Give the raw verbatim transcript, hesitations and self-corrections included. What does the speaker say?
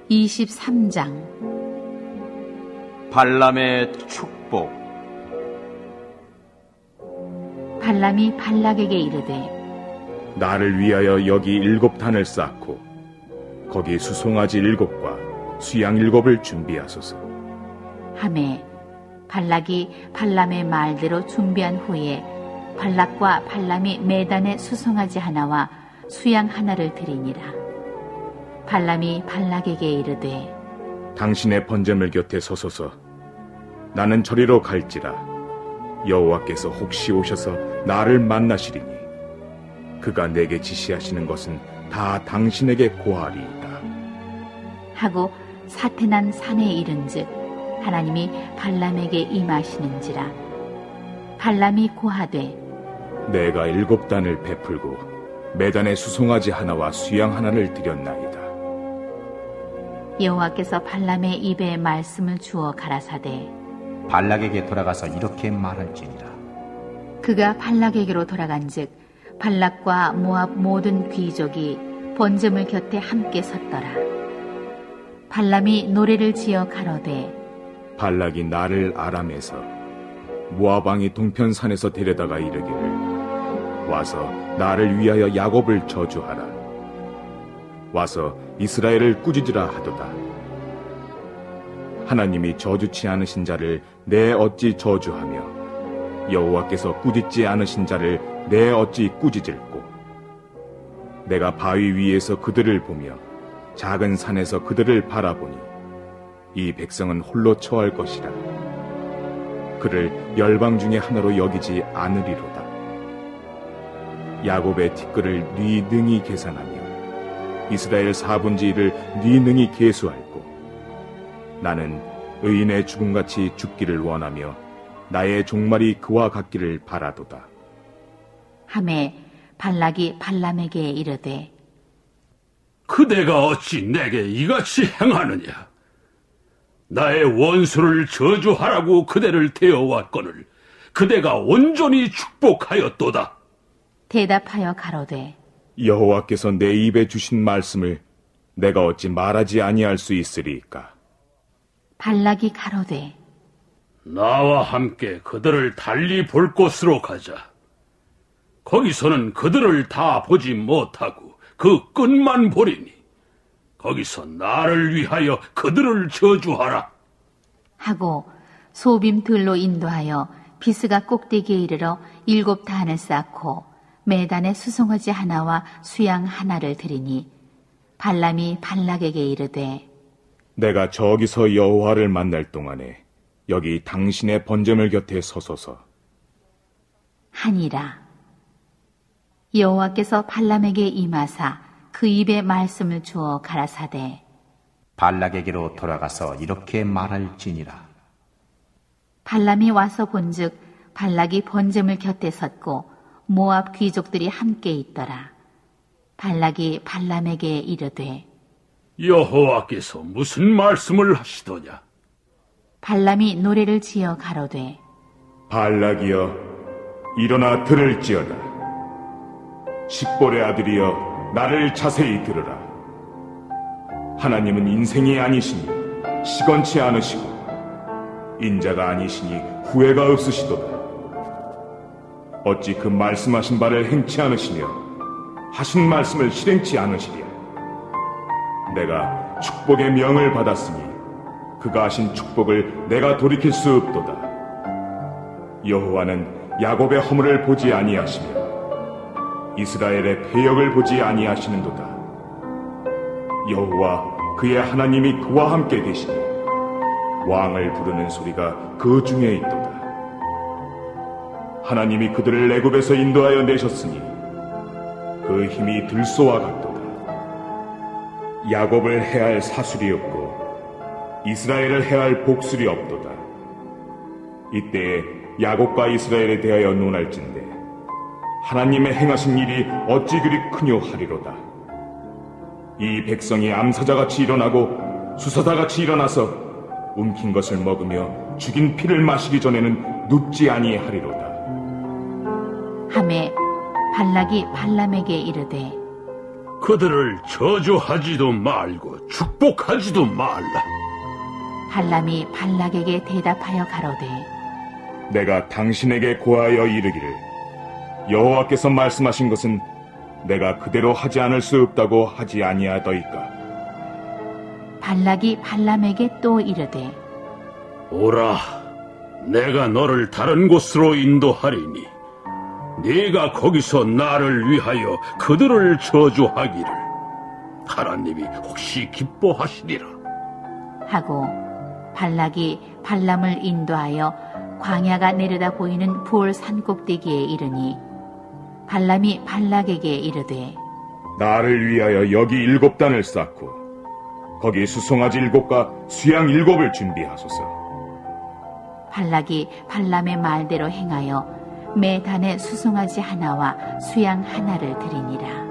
이십삼 장. 발람의 축복. 발람이 발락에게 이르되 나를 위하여 여기 일곱 단을 쌓고 거기 수송아지 일곱과 수양 일곱을 준비하소서 하매 발락이 발람의 말대로 준비한 후에 발락과 발람이 매단에 수송아지 하나와 수양 하나를 드리니라. 발람이 발락에게 이르되 당신의 번제물 곁에 서소서. 나는 저리로 갈지라. 여호와께서 혹시 오셔서 나를 만나시리니 그가 내게 지시하시는 것은 다 당신에게 고하리이다 하고 사태난 산에 이른즉 하나님이 발람에게 임하시는지라. 발람이 고하되 내가 일곱 단을 베풀고 매단에 수송아지 하나와 수양 하나를 드렸나이다. 여호와께서 발람의 입에 말씀을 주어 가라사대 발락에게 돌아가서 이렇게 말할지니라. 그가 발락에게로 돌아간즉 발락과 모압 모든 귀족이 번제물 곁에 함께 섰더라. 발람이 노래를 지어 가로되 발락이 나를 아람에서 모압 왕이 동편산에서 데려다가 이르기를 와서 나를 위하여 야곱을 저주하라. 와서 이스라엘을 꾸짖으라 하도다. 하나님이 저주치 않으신 자를 내 어찌 저주하며 여호와께서 꾸짖지 않으신 자를 내 어찌 꾸짖을꼬. 내가 바위 위에서 그들을 보며 작은 산에서 그들을 바라보니 이 백성은 홀로 처할 것이라. 그를 열방 중에 하나로 여기지 않으리로다. 야곱의 티끌을 네 능히 계산하며 이스라엘 사분의 일을 네 능히 계수할고 나는 의인의 죽음같이 죽기를 원하며 나의 종말이 그와 같기를 바라도다. 하매 발락이 발람에게 이르되 그대가 어찌 내게 이같이 행하느냐. 나의 원수를 저주하라고 그대를 데려왔거늘 그대가 온전히 축복하였도다. 대답하여 가로되 여호와께서 내 입에 주신 말씀을 내가 어찌 말하지 아니할 수 있으리이까. 발락이 가로되 나와 함께 그들을 달리 볼 곳으로 가자. 거기서는 그들을 다 보지 못하고 그 끝만 보리니 거기서 나를 위하여 그들을 저주하라. 하고 소빔 들로 인도하여 비스가 꼭대기에 이르러 일곱 단을 쌓고 매단에 수송아지 하나와 수양 하나를 드리니 발람이 발락에게 이르되 내가 저기서 여호와를 만날 동안에 여기 당신의 번제물 곁에 서소서 하니라. 여호와께서 발람에게 임하사 그 입에 말씀을 주어 가라사대 발락에게로 돌아가서 이렇게 말할지니라. 발람이 와서 본즉 발락이 번제물 곁에 섰고 모압 귀족들이 함께 있더라. 발락이 발람에게 이르되 여호와께서 무슨 말씀을 하시더냐. 발람이 노래를 지어 가로되 발락이여 일어나 들을지어다. 십볼의 아들이여 나를 자세히 들으라. 하나님은 인생이 아니시니 시건치 않으시고 인자가 아니시니 후회가 없으시도다. 어찌 그 말씀하신 바를 행치 않으시며 하신 말씀을 실행치 않으시랴. 내가 축복의 명을 받았으니 그가 하신 축복을 내가 돌이킬 수 없도다. 여호와는 야곱의 허물을 보지 아니하시며 이스라엘의 패역을 보지 아니하시는도다. 여호와 그의 하나님이 그와 함께 계시니 왕을 부르는 소리가 그 중에 있도다. 하나님이 그들을 애굽에서 인도하여 내셨으니 그 힘이 들소와 같도다. 야곱을 해할 사술이 없고 이스라엘을 해할 복술이 없도다. 이때에 야곱과 이스라엘에 대하여 논할진대 하나님의 행하신 일이 어찌 그리 크뇨 하리로다. 이 백성이 암사자같이 일어나고 수사자같이 일어나서 움킨 것을 먹으며 죽인 피를 마시기 전에는 눕지 아니하리로다. 하매 발락이 발람에게 이르되 그들을 저주하지도 말고 축복하지도 말라. 발람이 발락에게 대답하여 가로되 내가 당신에게 고하여 이르기를 여호와께서 말씀하신 것은 내가 그대로 하지 않을 수 없다고 하지 아니하더이까. 발락이 발람에게 또 이르되 오라, 내가 너를 다른 곳으로 인도하리니 네가 거기서 나를 위하여 그들을 저주하기를 하나님이 혹시 기뻐하시리라 하고 발락이 발람을 인도하여 광야가 내려다 보이는 부올 산꼭대기에 이르니 발람이 발락에게 이르되 나를 위하여 여기 일곱 단을 쌓고 거기 수송아지 일곱과 수양 일곱을 준비하소서. 발락이 발람의 말대로 행하여 매 단에 수송아지 하나와 수양 하나를 드리니라.